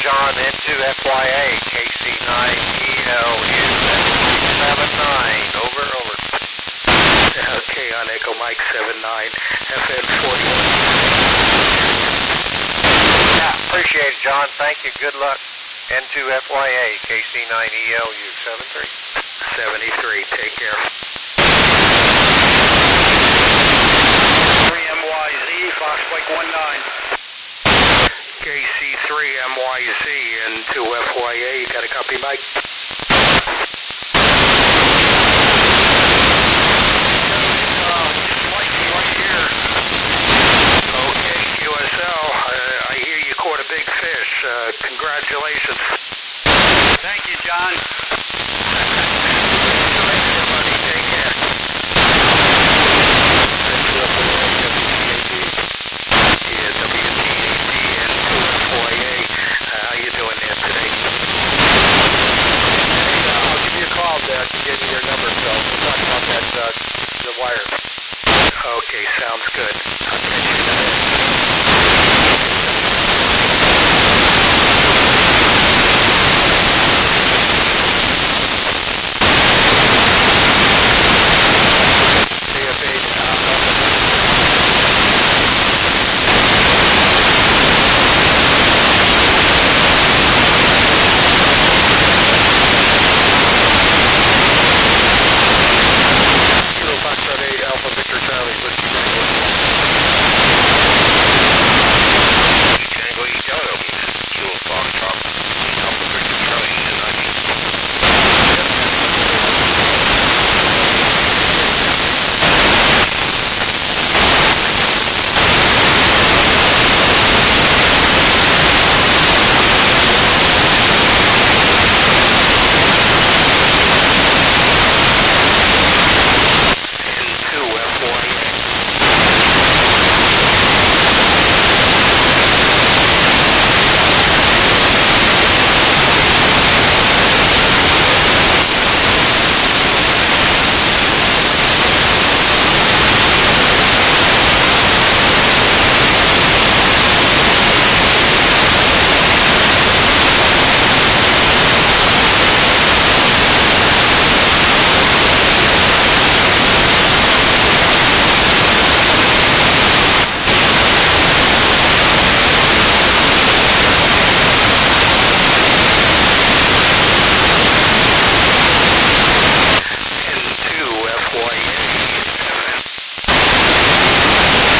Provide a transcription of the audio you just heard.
John into FYA, KC9ELU79, over. Okay, on Echo Mike 79, FM 41. Appreciate it, John. Thank you. Good luck. N2 FYA, KC9ELU 73. Take care. 3MYZ, Fox Quake 19. KC3MYZ and 2FYA, you got a copy, Mike? Mikey, right here. Okay, QSL, I hear you caught a big fish. Congratulations. Thank you, John. Take care. How you doing there today? I'll give you a call to get your number, Phil. That's the wire. Okay, sounds good.